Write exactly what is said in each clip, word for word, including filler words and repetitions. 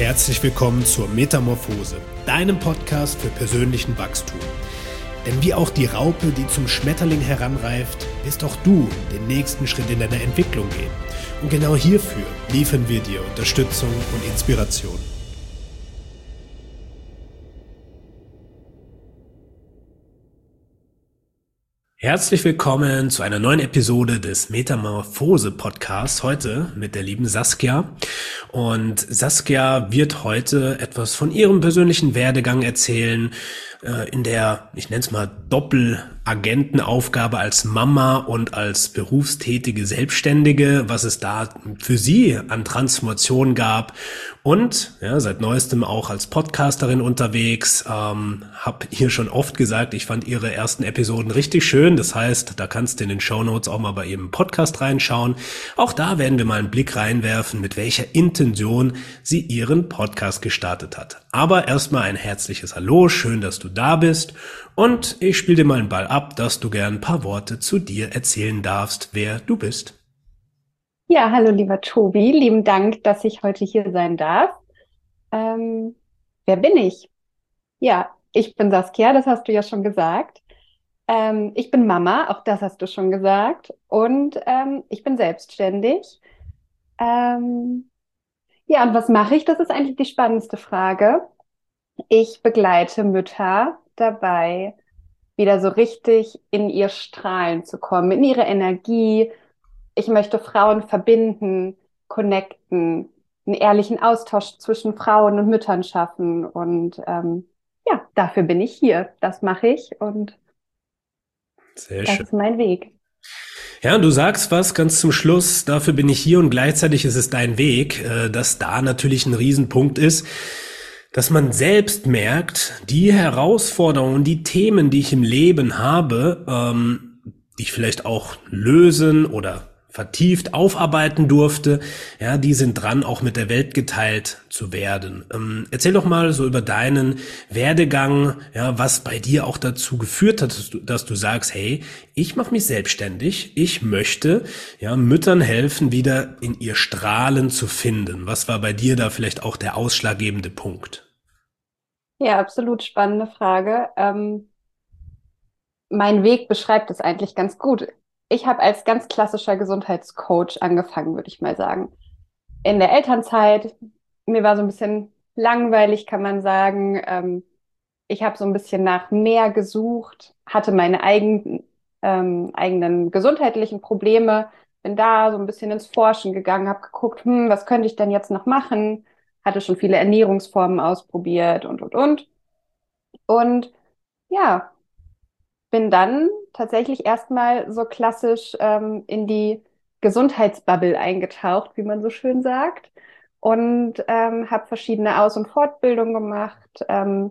herzlich willkommen zur Metamorphose, deinem Podcast für persönlichen Wachstum. Denn wie auch die Raupe, die zum Schmetterling heranreift, wirst auch du den nächsten Schritt in deiner Entwicklung gehen. Und genau hierfür liefern wir dir Unterstützung und Inspiration. Herzlich willkommen zu einer neuen Episode des Metamorphose-Podcasts, heute mit der lieben Saskia. Und Saskia wird heute etwas von ihrem persönlichen Werdegang erzählen, äh, in der, ich nenne es mal, Doppelagentenaufgabe als Mama und als berufstätige Selbstständige, was es da für sie an Transformation gab. Und ja, seit neuestem auch als Podcasterin unterwegs, ähm, habe hier schon oft gesagt, ich fand ihre ersten Episoden richtig schön. Das heißt, da kannst du in den Shownotes auch mal bei ihrem Podcast reinschauen. Auch da werden wir mal einen Blick reinwerfen, mit welcher Intention sie ihren Podcast gestartet hat. Aber erstmal ein herzliches Hallo, schön, dass du da bist. Und ich spiele dir mal einen Ball ab, dass du gern ein paar Worte zu dir erzählen darfst, wer du bist. Ja, hallo lieber Tobi, lieben Dank, dass ich heute hier sein darf. Ähm, wer bin ich? Ja, ich bin Saskia, das hast du ja schon gesagt. Ähm, ich bin Mama, auch das hast du schon gesagt. Und ähm, ich bin selbstständig. Ähm, ja, und was mache ich? Das ist eigentlich die spannendste Frage. Ich begleite Mütter dabei, wieder so richtig in ihr Strahlen zu kommen, in ihre Energie. Ich möchte Frauen verbinden, connecten, einen ehrlichen Austausch zwischen Frauen und Müttern schaffen. Und ähm, ja, dafür bin ich hier. Das mache ich und Sehr das schön. ist mein Weg. Ja, du sagst was ganz zum Schluss, dafür bin ich hier und gleichzeitig ist es dein Weg, äh, dass da natürlich ein Riesenpunkt ist, dass man selbst merkt, die Herausforderungen, die Themen, die ich im Leben habe, ähm, die ich vielleicht auch lösen oder vertieft aufarbeiten durfte, ja, die sind dran, auch mit der Welt geteilt zu werden. Ähm, erzähl doch mal so über deinen Werdegang, ja, was bei dir auch dazu geführt hat, dass du, dass du sagst, hey, ich mache mich selbstständig, ich möchte, ja, Müttern helfen, wieder in ihr Strahlen zu finden. Was war bei dir da vielleicht auch der ausschlaggebende Punkt? Ja, absolut spannende Frage. Ähm, mein Weg beschreibt es eigentlich ganz gut. Ich habe als ganz klassischer Gesundheitscoach angefangen, würde ich mal sagen. In der Elternzeit, mir war so ein bisschen langweilig, kann man sagen. Ähm, ich habe so ein bisschen nach mehr gesucht, hatte meine eigenen, ähm, eigenen gesundheitlichen Probleme, bin da so ein bisschen ins Forschen gegangen, habe geguckt, hm, was könnte ich denn jetzt noch machen? Hatte schon viele Ernährungsformen ausprobiert und, und, und. Und ja, bin dann tatsächlich erstmal so klassisch ähm, in die Gesundheitsbubble eingetaucht, wie man so schön sagt. Und ähm, habe verschiedene Aus- und Fortbildungen gemacht, ähm,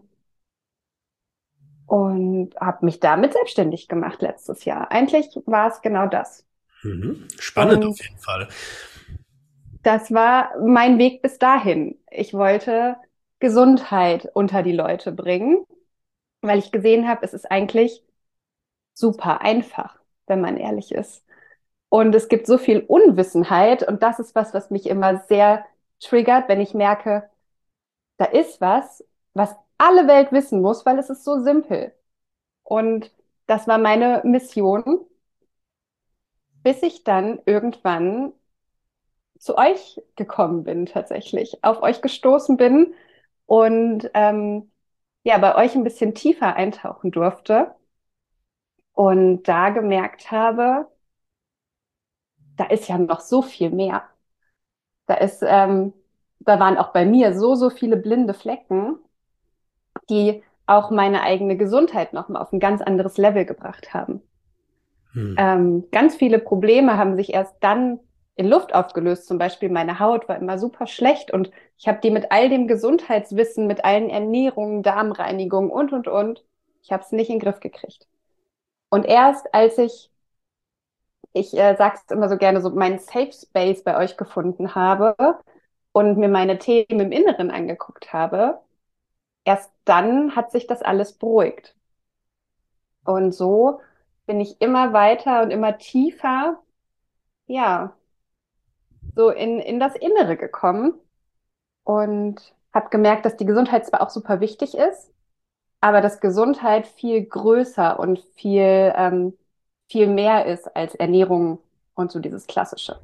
und habe mich damit selbstständig gemacht letztes Jahr. Eigentlich war es genau das. Mhm. Spannend auf Und jeden Fall. das war mein Weg bis dahin. Ich wollte Gesundheit unter die Leute bringen, weil ich gesehen habe, es ist eigentlich super einfach, wenn man ehrlich ist. Und es gibt so viel Unwissenheit und das ist was, was mich immer sehr triggert, wenn ich merke, da ist was, was alle Welt wissen muss, weil es ist so simpel. Und das war meine Mission, bis ich dann irgendwann zu euch gekommen bin, tatsächlich, auf euch gestoßen bin und ähm, ja, bei euch ein bisschen tiefer eintauchen durfte und da gemerkt habe, da ist ja noch so viel mehr. Da ist, ähm, da waren auch bei mir so, so viele blinde Flecken, die auch meine eigene Gesundheit nochmal auf ein ganz anderes Level gebracht haben. Hm. Ähm, ganz viele Probleme haben sich erst dann in Luft aufgelöst. Zum Beispiel meine Haut war immer super schlecht und ich habe die mit all dem Gesundheitswissen, mit allen Ernährungen, Darmreinigungen und, und, und, ich habe es nicht in den Griff gekriegt. Und erst als ich, ich äh, sage es immer so gerne, so meinen Safe Space bei euch gefunden habe und mir meine Themen im Inneren angeguckt habe, erst dann hat sich das alles beruhigt. Und so bin ich immer weiter und immer tiefer, ja, so in, in das Innere gekommen. Und habe gemerkt, dass die Gesundheit zwar auch super wichtig ist, aber dass Gesundheit viel größer und viel, ähm, viel mehr ist als Ernährung und so dieses Klassische.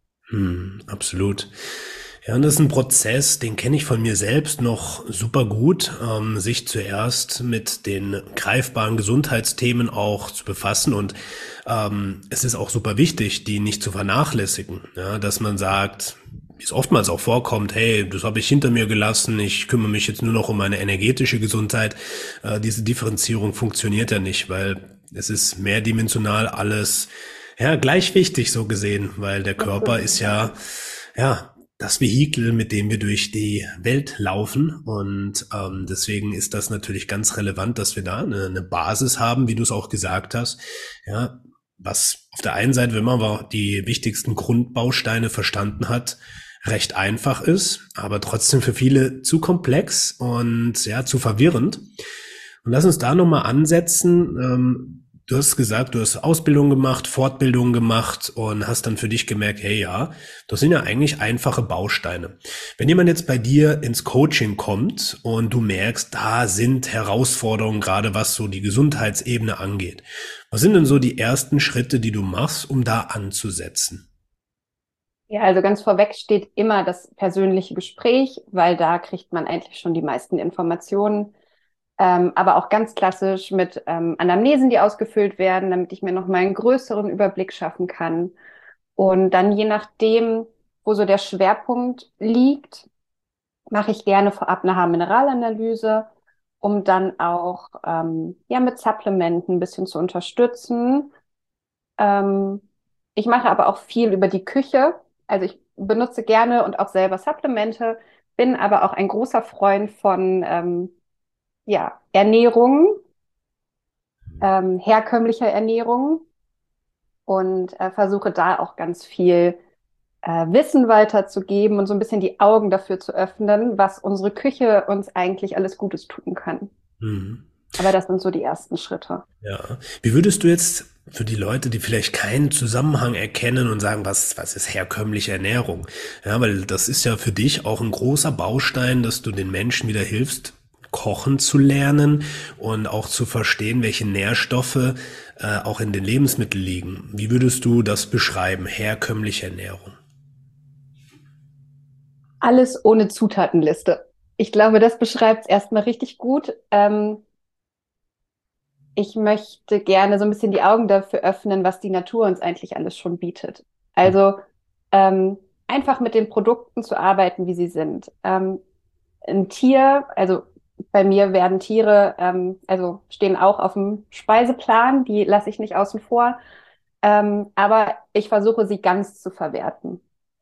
Hm, absolut. Ja, und das ist ein Prozess, den kenne ich von mir selbst noch super gut, ähm, sich zuerst mit den greifbaren Gesundheitsthemen auch zu befassen. Und ähm, es ist auch super wichtig, die nicht zu vernachlässigen. Ja, dass man sagt, wie es oftmals auch vorkommt, hey, das habe ich hinter mir gelassen, ich kümmere mich jetzt nur noch um meine energetische Gesundheit. Äh, diese Differenzierung funktioniert ja nicht, weil es ist mehrdimensional alles, ja, gleich wichtig so gesehen, weil der Körper Absolut. ist ja, ja, das Vehikel, mit dem wir durch die Welt laufen. Und ähm, deswegen ist das natürlich ganz relevant, dass wir da eine, eine Basis haben, wie du es auch gesagt hast. Ja, was auf der einen Seite, wenn man aber die wichtigsten Grundbausteine verstanden hat, recht einfach ist, aber trotzdem für viele zu komplex und ja, zu verwirrend. Und lass uns da nochmal ansetzen. Ähm, du hast gesagt, du hast Ausbildung gemacht, Fortbildung gemacht und hast dann für dich gemerkt, hey ja, das sind ja eigentlich einfache Bausteine. Wenn jemand jetzt bei dir ins Coaching kommt und du merkst, da sind Herausforderungen, gerade was so die Gesundheitsebene angeht. Was sind denn so die ersten Schritte, die du machst, um da anzusetzen? Ja, also ganz vorweg steht immer das persönliche Gespräch, weil da kriegt man eigentlich schon die meisten Informationen. Ähm, aber auch ganz klassisch mit ähm, Anamnesen, die ausgefüllt werden, damit ich mir noch mal einen größeren Überblick schaffen kann. Und dann je nachdem, wo so der Schwerpunkt liegt, mache ich gerne vorab eine Haarmineralanalyse, um dann auch ähm, ja mit Supplementen ein bisschen zu unterstützen. Ähm, Ich mache aber auch viel über die Küche. Also ich benutze gerne und auch selber Supplemente, bin aber auch ein großer Freund von ähm, ja, Ernährung, ähm, herkömmlicher Ernährung und äh, versuche da auch ganz viel äh, Wissen weiterzugeben und so ein bisschen die Augen dafür zu öffnen, was unsere Küche uns eigentlich alles Gutes tun kann. Mhm. Aber das sind so die ersten Schritte. Ja. Wie würdest du jetzt für die Leute, die vielleicht keinen Zusammenhang erkennen und sagen, was, was ist herkömmliche Ernährung? Ja, weil das ist ja für dich auch ein großer Baustein, dass du den Menschen wieder hilfst, kochen zu lernen und auch zu verstehen, welche Nährstoffe äh, auch in den Lebensmitteln liegen. Wie würdest du das beschreiben, herkömmliche Ernährung? Alles ohne Zutatenliste. Ich glaube, das beschreibt es erstmal richtig gut. Ähm, ich möchte gerne so ein bisschen die Augen dafür öffnen, was die Natur uns eigentlich alles schon bietet. Also ähm, einfach mit den Produkten zu arbeiten, wie sie sind. Ähm, ein Tier, also bei mir werden Tiere, ähm, also stehen auch auf dem Speiseplan, die lasse ich nicht außen vor, ähm, aber ich versuche sie ganz zu verwerten.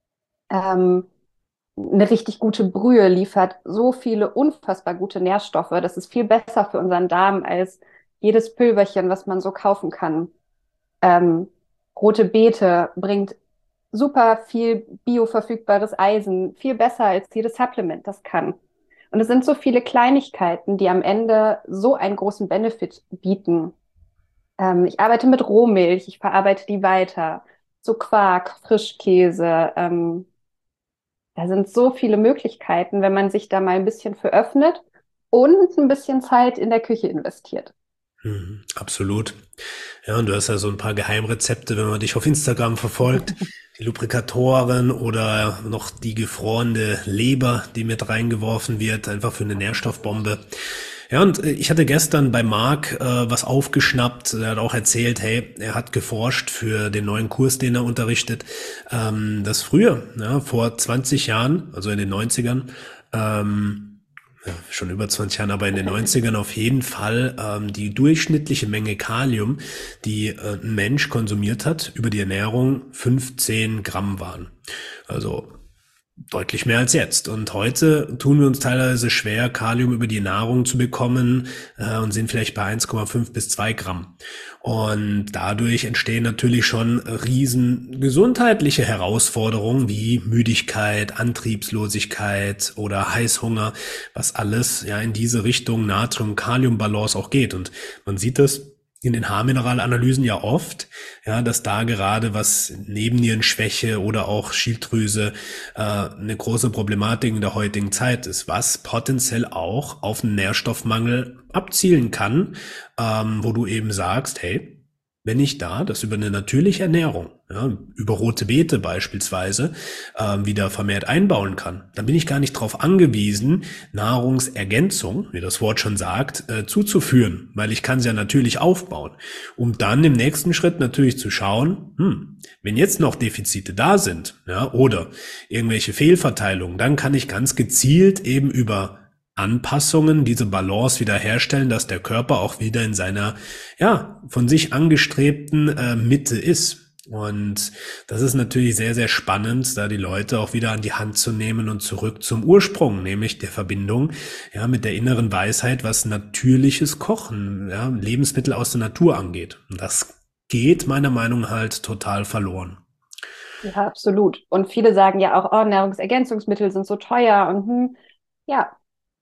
Ähm, eine richtig gute Brühe liefert so viele unfassbar gute Nährstoffe. Das ist viel besser für unseren Darm als jedes Pülverchen, was man so kaufen kann. Ähm, Rote Beete bringt super viel bioverfügbares Eisen, viel besser als jedes Supplement das kann. Und es sind so viele Kleinigkeiten, die am Ende so einen großen Benefit bieten. Ähm, ich arbeite mit Rohmilch, ich verarbeite die weiter. So Quark, Frischkäse, ähm, da sind so viele Möglichkeiten, wenn man sich da mal ein bisschen für öffnet und ein bisschen Zeit in der Küche investiert. Mhm, absolut. Ja, und du hast ja so ein paar Geheimrezepte, wenn man dich auf Instagram verfolgt, die Lubrikatoren oder noch die gefrorene Leber, die mit reingeworfen wird, einfach für eine Nährstoffbombe. Ja, und äh, ich hatte gestern bei Marc äh, was aufgeschnappt. Er hat auch erzählt, hey, er hat geforscht für den neuen Kurs, den er unterrichtet, ähm, dass früher, ja, vor zwanzig Jahren, also in den Neunzigern, ähm, ja, schon über zwanzig Jahren, aber in den Neunzigern auf jeden Fall ähm, die durchschnittliche Menge Kalium, die äh, ein Mensch konsumiert hat, über die Ernährung fünfzehn Gramm waren. Also deutlich mehr als jetzt. Und heute tun wir uns teilweise schwer, Kalium über die Nahrung zu bekommen äh, und sind vielleicht bei eins Komma fünf bis zwei Gramm. Und dadurch entstehen natürlich schon riesen gesundheitliche Herausforderungen wie Müdigkeit, Antriebslosigkeit oder Heißhunger, was alles ja in diese Richtung Natrium-Kalium-Balance auch geht. Und man sieht das in den Haarmineralanalysen ja oft, ja, dass da gerade was Nebennierenschwäche oder auch Schilddrüse äh, eine große Problematik in der heutigen Zeit ist, was potenziell auch auf einen Nährstoffmangel abzielen kann, ähm, wo du eben sagst, hey, wenn ich da das über eine natürliche Ernährung, ja, über rote Beete beispielsweise, ähm, wieder vermehrt einbauen kann, dann bin ich gar nicht darauf angewiesen, Nahrungsergänzung, wie das Wort schon sagt, äh, zuzuführen, weil ich kann es ja natürlich aufbauen, um dann im nächsten Schritt natürlich zu schauen, hm, wenn jetzt noch Defizite da sind, ja, oder irgendwelche Fehlverteilungen, dann kann ich ganz gezielt eben über Anpassungen, diese Balance wiederherstellen, dass der Körper auch wieder in seiner, ja, von sich angestrebten äh, Mitte ist. Und das ist natürlich sehr, sehr spannend, da die Leute auch wieder an die Hand zu nehmen und zurück zum Ursprung, nämlich der Verbindung, ja, mit der inneren Weisheit, was natürliches Kochen, ja, Lebensmittel aus der Natur angeht. Und das geht meiner Meinung nach halt total verloren. Ja, absolut. Und viele sagen ja auch, oh, Nahrungsergänzungsmittel sind so teuer und hm, ja,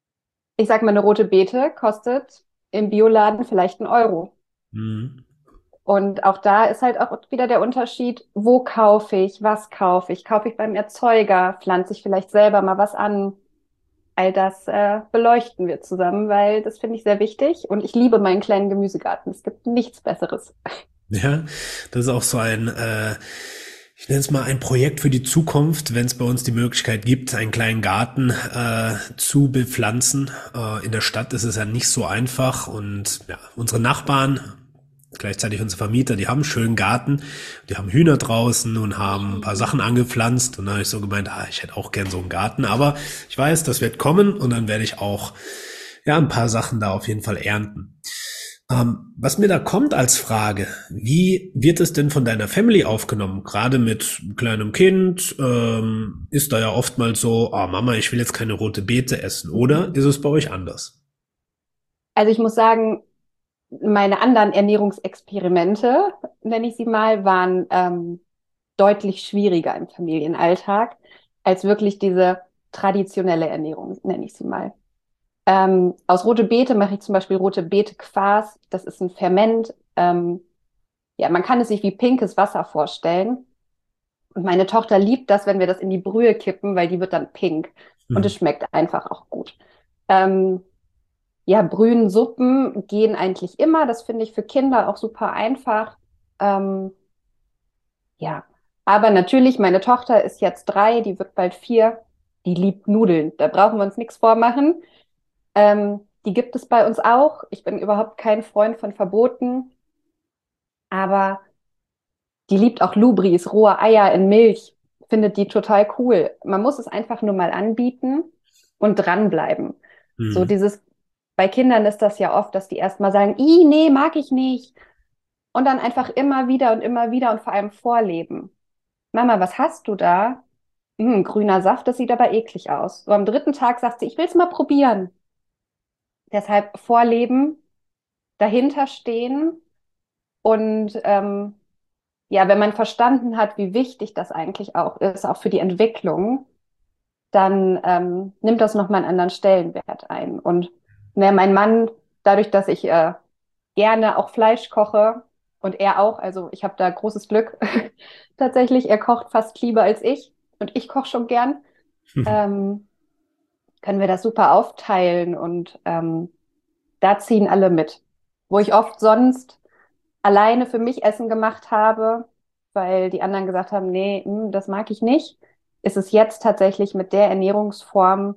ich sag mal, eine rote Beete kostet im Bioladen vielleicht einen Euro. Mhm. Und auch da ist halt auch wieder der Unterschied, wo kaufe ich, was kaufe ich? Kaufe ich beim Erzeuger? Pflanze ich vielleicht selber mal was an? All das äh, beleuchten wir zusammen, weil das finde ich sehr wichtig. Und ich liebe meinen kleinen Gemüsegarten. Es gibt nichts Besseres. Ja, das ist auch so ein, äh, ich nenne es mal ein Projekt für die Zukunft, wenn es bei uns die Möglichkeit gibt, einen kleinen Garten äh, zu bepflanzen. Äh, in der Stadt ist es ja nicht so einfach und ja, unsere Nachbarn, gleichzeitig unsere Vermieter, die haben einen schönen Garten, die haben Hühner draußen und haben ein paar Sachen angepflanzt und dann habe ich so gemeint, ah, ich hätte auch gern so einen Garten, aber ich weiß, das wird kommen und dann werde ich auch ja ein paar Sachen da auf jeden Fall ernten. Ähm, was mir da kommt als Frage, wie wird es denn von deiner Family aufgenommen? Gerade mit kleinem Kind ähm, ist da ja oftmals so, ah Mama, ich will jetzt keine rote Beete essen. Oder ist es bei euch anders? Also ich muss sagen, meine anderen Ernährungsexperimente, nenne ich sie mal, waren ähm, deutlich schwieriger im Familienalltag als wirklich diese traditionelle Ernährung, nenne ich sie mal. Ähm, aus rote Beete mache ich zum Beispiel rote Beete Kvass. Das ist ein Ferment. Ähm, ja, man kann es sich wie pinkes Wasser vorstellen. Und meine Tochter liebt das, wenn wir das in die Brühe kippen, weil die wird dann pink. Und Hm. es schmeckt einfach auch gut. Ähm, ja, Brühen, Suppen gehen eigentlich immer. Das finde ich für Kinder auch super einfach. Ähm, ja, aber natürlich, meine Tochter ist jetzt drei, die wird bald vier. Die liebt Nudeln. Da brauchen wir uns nichts vormachen. Ähm, die gibt es bei uns auch. Ich bin überhaupt kein Freund von Verboten, aber die liebt auch Lubris, rohe Eier in Milch, findet die total cool. Man muss es einfach nur mal anbieten und dranbleiben. So Hm. dieses, bei Kindern ist das ja oft, dass die erstmal sagen, i, nee, mag ich nicht. Und dann einfach immer wieder und immer wieder und vor allem vorleben. Mama, was hast du da? Hm, grüner Saft, das sieht aber eklig aus. So am dritten Tag sagt sie, ich will es mal probieren. Deshalb vorleben, dahinter stehen und ähm, ja, wenn man verstanden hat, wie wichtig das eigentlich auch ist, auch für die Entwicklung, dann ähm, nimmt das nochmal einen anderen Stellenwert ein. Und ne, mein Mann, dadurch, dass ich äh, gerne auch Fleisch koche und er auch, also ich habe da großes Glück tatsächlich, er kocht fast lieber als ich und ich koche schon gern, ähm, können wir das super aufteilen und ähm, da ziehen alle mit. Wo ich oft sonst alleine für mich Essen gemacht habe, weil die anderen gesagt haben, nee, mh, das mag ich nicht, ist es jetzt tatsächlich mit der Ernährungsform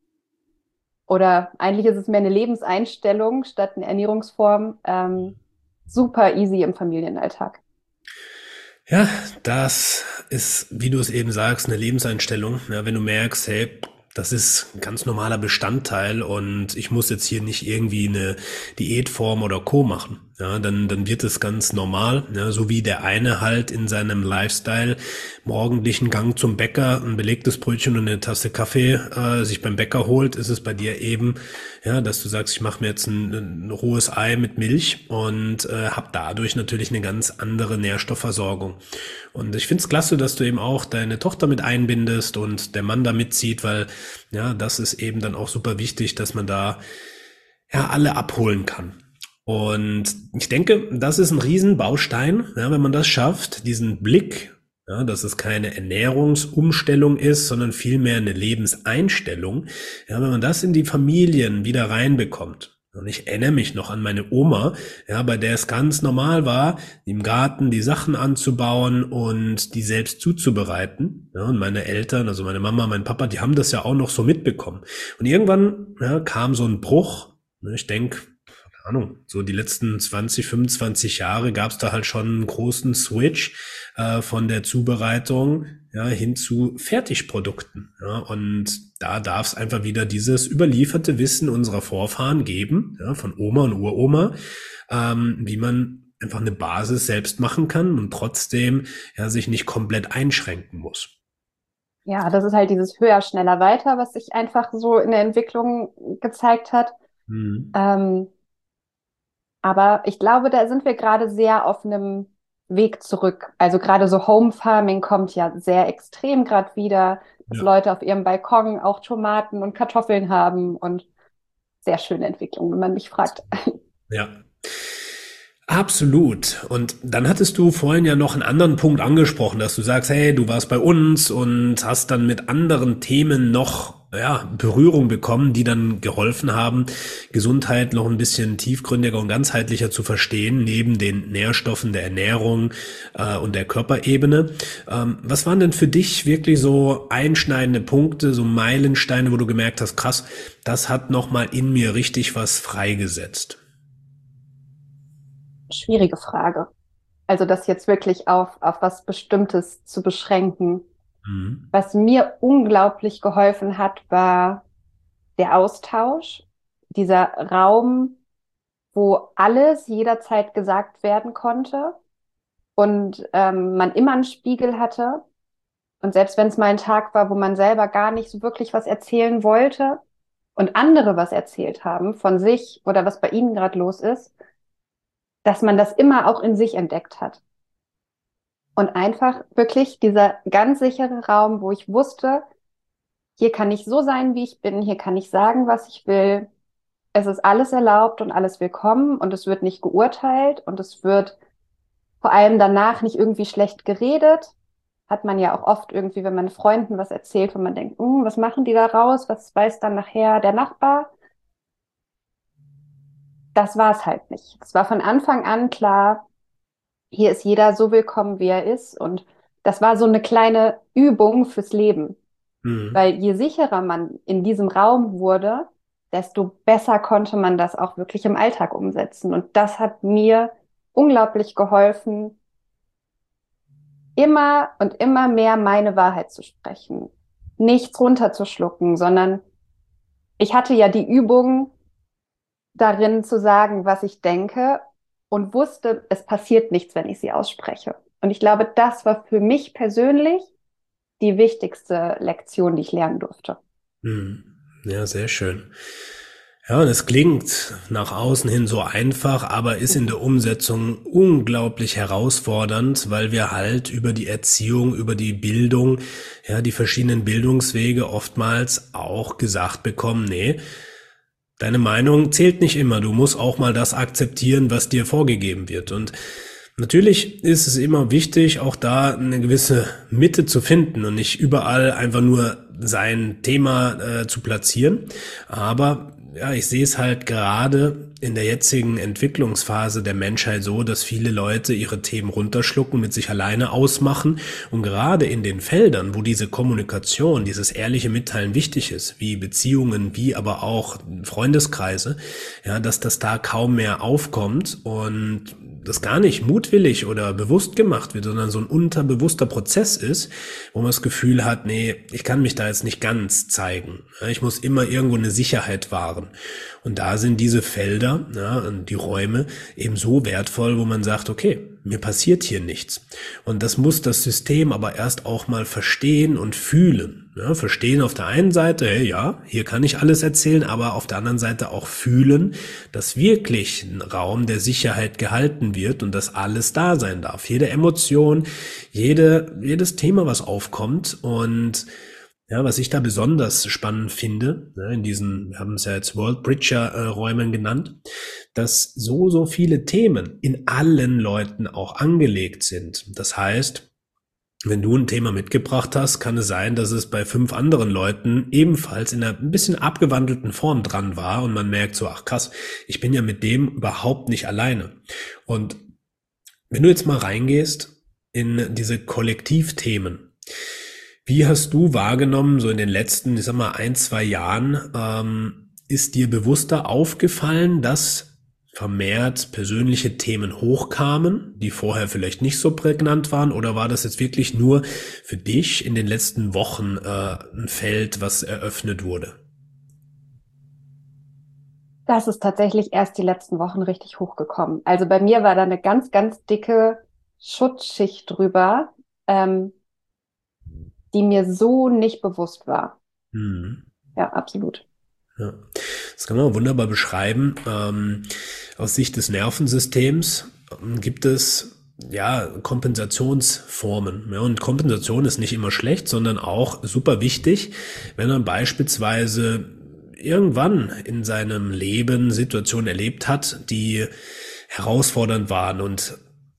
oder eigentlich ist es mehr eine Lebenseinstellung statt eine Ernährungsform, ähm, super easy im Familienalltag. Ja, das ist, wie du es eben sagst, eine Lebenseinstellung. Ja, wenn du merkst, hey, das ist ein ganz normaler Bestandteil und ich muss jetzt hier nicht irgendwie eine Diätform oder Co. machen. Ja, dann, dann wird es ganz normal. Ja, so wie der eine halt in seinem Lifestyle morgendlichen Gang zum Bäcker ein belegtes Brötchen und eine Tasse Kaffee äh, sich beim Bäcker holt, ist es bei dir eben, ja, dass du sagst, ich mache mir jetzt ein, ein rohes Ei mit Milch und äh, habe dadurch natürlich eine ganz andere Nährstoffversorgung. Und ich finde es klasse, dass du eben auch deine Tochter mit einbindest und der Mann da mitzieht, weil ja, das ist eben dann auch super wichtig, dass man da ja alle abholen kann. Und ich denke, das ist ein Riesenbaustein, ja, wenn man das schafft, diesen Blick, ja, dass es keine Ernährungsumstellung ist, sondern vielmehr eine Lebenseinstellung. Ja, wenn man das in die Familien wieder reinbekommt. Und ich erinnere mich noch an meine Oma, ja, bei der es ganz normal war, im Garten die Sachen anzubauen und die selbst zuzubereiten. Ja, und meine Eltern, also meine Mama, mein Papa, die haben das ja auch noch so mitbekommen. Und irgendwann, ja, kam so ein Bruch. Ich denke, keine Ahnung, so die letzten zwanzig, fünfundzwanzig Jahre gab es da halt schon einen großen Switch äh, von der Zubereitung, ja, hin zu Fertigprodukten. Ja, und da darf es einfach wieder dieses überlieferte Wissen unserer Vorfahren geben, ja, von Oma und Uroma, ähm, wie man einfach eine Basis selbst machen kann und trotzdem ja sich nicht komplett einschränken muss. Ja, das ist halt dieses höher, schneller, weiter, was sich einfach so in der Entwicklung gezeigt hat. Mhm. Ähm, aber ich glaube, da sind wir gerade sehr auf einem Weg zurück. Also gerade so Home Farming kommt ja sehr extrem gerade wieder, dass Ja, Leute auf ihrem Balkon auch Tomaten und Kartoffeln haben und sehr schöne Entwicklung, wenn man mich fragt. ja. Absolut. Und dann hattest du vorhin ja noch einen anderen Punkt angesprochen, dass du sagst, hey, du warst bei uns und hast dann mit anderen Themen noch, ja, Berührung bekommen, die dann geholfen haben, Gesundheit noch ein bisschen tiefgründiger und ganzheitlicher zu verstehen, neben den Nährstoffen der Ernährung äh, und der Körperebene. Ähm, was waren denn für dich wirklich so einschneidende Punkte, so Meilensteine, wo du gemerkt hast, krass, das hat nochmal in mir richtig was freigesetzt? Schwierige Frage. Also das jetzt wirklich auf, auf was Bestimmtes zu beschränken. Mhm. Was mir unglaublich geholfen hat, war der Austausch, dieser Raum, wo alles jederzeit gesagt werden konnte und ähm, man immer einen Spiegel hatte. Und selbst wenn es mal ein Tag war, wo man selber gar nicht so wirklich was erzählen wollte und andere was erzählt haben von sich oder was bei ihnen gerade los ist, dass man das immer auch in sich entdeckt hat. Und einfach wirklich dieser ganz sichere Raum, wo ich wusste, hier kann ich so sein, wie ich bin, hier kann ich sagen, was ich will. Es ist alles erlaubt und alles willkommen und es wird nicht geurteilt und es wird vor allem danach nicht irgendwie schlecht geredet. Hat man ja auch oft irgendwie, wenn man Freunden was erzählt, wo man denkt, "Hm, was machen die da raus? Was weiß dann nachher der Nachbar?" Das war es halt nicht. Es war von Anfang an klar, hier ist jeder so willkommen, wie er ist. Und das war so eine kleine Übung fürs Leben. Mhm. Weil je sicherer man in diesem Raum wurde, desto besser konnte man das auch wirklich im Alltag umsetzen. Und das hat mir unglaublich geholfen, immer und immer mehr meine Wahrheit zu sprechen. Nichts runterzuschlucken, sondern ich hatte ja die Übung darin zu sagen, was ich denke und wusste, es passiert nichts, wenn ich sie ausspreche. Und ich glaube, das war für mich persönlich die wichtigste Lektion, die ich lernen durfte. Mhm. Ja, sehr schön. Ja, und es klingt nach außen hin so einfach, aber ist in der Umsetzung unglaublich herausfordernd, weil wir halt über die Erziehung, über die Bildung, ja, die verschiedenen Bildungswege oftmals auch gesagt bekommen, nee, deine Meinung zählt nicht immer. Du musst auch mal das akzeptieren, was dir vorgegeben wird. Und natürlich ist es immer wichtig, auch da eine gewisse Mitte zu finden und nicht überall einfach nur sein Thema äh, zu platzieren. Aber ja, ich sehe es halt gerade in der jetzigen Entwicklungsphase der Menschheit so, dass viele Leute ihre Themen runterschlucken, mit sich alleine ausmachen. Und gerade in den Feldern, wo diese Kommunikation, dieses ehrliche Mitteilen wichtig ist, wie Beziehungen, wie aber auch Freundeskreise, ja, dass das da kaum mehr aufkommt und das gar nicht mutwillig oder bewusst gemacht wird, sondern so ein unterbewusster Prozess ist, wo man das Gefühl hat, nee, ich kann mich da jetzt nicht ganz zeigen. Ich muss immer irgendwo eine Sicherheit wahren. Und da sind diese Felder, ja, die Räume eben so wertvoll, wo man sagt, okay, mir passiert hier nichts. Und das muss das System aber erst auch mal verstehen und fühlen. Ja, verstehen auf der einen Seite, hey, ja, hier kann ich alles erzählen, aber auf der anderen Seite auch fühlen, dass wirklich ein Raum der Sicherheit gehalten wird und dass alles da sein darf. Jede Emotion, jede, jedes Thema, was aufkommt und Ja, was ich da besonders spannend finde, ne, in diesen, wir haben es ja jetzt World Bridger äh, Räumen genannt, dass so, so viele Themen in allen Leuten auch angelegt sind. Das heißt, wenn du ein Thema mitgebracht hast, kann es sein, dass es bei fünf anderen Leuten ebenfalls in einer ein bisschen abgewandelten Form dran war und man merkt so, ach krass, ich bin ja mit dem überhaupt nicht alleine. Und wenn du jetzt mal reingehst in diese Kollektivthemen, wie hast du wahrgenommen, so in den letzten, ich sag mal, ein, zwei Jahren, ähm, ist dir bewusster aufgefallen, dass vermehrt persönliche Themen hochkamen, die vorher vielleicht nicht so prägnant waren, oder war das jetzt wirklich nur für dich in den letzten Wochen äh, ein Feld, was eröffnet wurde? Das ist tatsächlich erst die letzten Wochen richtig hochgekommen. Also bei mir war da eine ganz, ganz dicke Schutzschicht drüber, ähm, die mir so nicht bewusst war. Hm. Ja, absolut. Ja. Das kann man wunderbar beschreiben. Ähm, aus Sicht des Nervensystems ähm, gibt es ja Kompensationsformen. Ja, und Kompensation ist nicht immer schlecht, sondern auch super wichtig, wenn man beispielsweise irgendwann in seinem Leben Situationen erlebt hat, die herausfordernd waren, und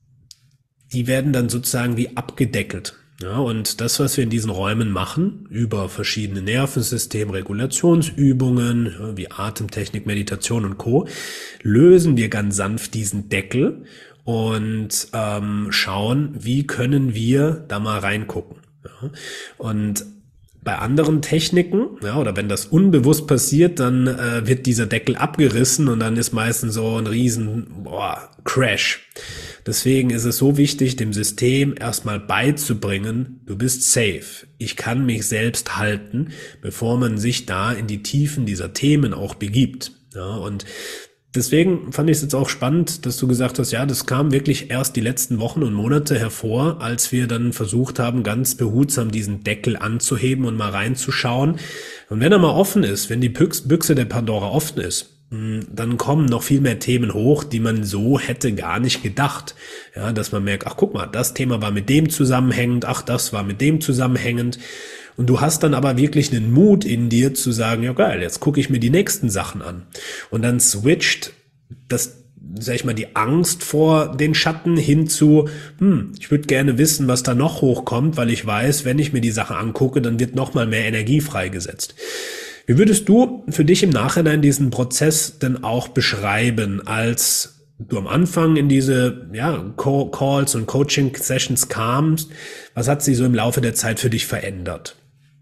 die werden dann sozusagen wie abgedeckelt. Ja, und das, was wir in diesen Räumen machen, über verschiedene Nervensystem, Regulationsübungen, ja, wie Atemtechnik, Meditation und Co., lösen wir ganz sanft diesen Deckel und ähm, schauen, wie können wir da mal reingucken. Ja, und bei anderen Techniken, ja, oder wenn das unbewusst passiert, dann äh, wird dieser Deckel abgerissen und dann ist meistens so ein riesen boah, Crash. Deswegen ist es so wichtig, dem System erstmal beizubringen, du bist safe. Ich kann mich selbst halten, bevor man sich da in die Tiefen dieser Themen auch begibt. Ja, und deswegen fand ich es jetzt auch spannend, dass du gesagt hast, ja, das kam wirklich erst die letzten Wochen und Monate hervor, als wir dann versucht haben, ganz behutsam diesen Deckel anzuheben und mal reinzuschauen. Und wenn er mal offen ist, wenn die Büchse der Pandora offen ist, dann kommen noch viel mehr Themen hoch, die man so hätte gar nicht gedacht. Ja, dass man merkt, ach guck mal, das Thema war mit dem zusammenhängend, ach das war mit dem zusammenhängend. Und du hast dann aber wirklich einen Mut in dir zu sagen, ja geil, jetzt gucke ich mir die nächsten Sachen an. Und dann switcht das, sag ich mal, die Angst vor den Schatten hin zu, hm, ich würde gerne wissen, was da noch hochkommt, weil ich weiß, wenn ich mir die Sache angucke, dann wird noch mal mehr Energie freigesetzt. Wie würdest du für dich im Nachhinein diesen Prozess denn auch beschreiben, als du am Anfang in diese ja, Calls und Coaching-Sessions kamst? Was hat sich so im Laufe der Zeit für dich verändert?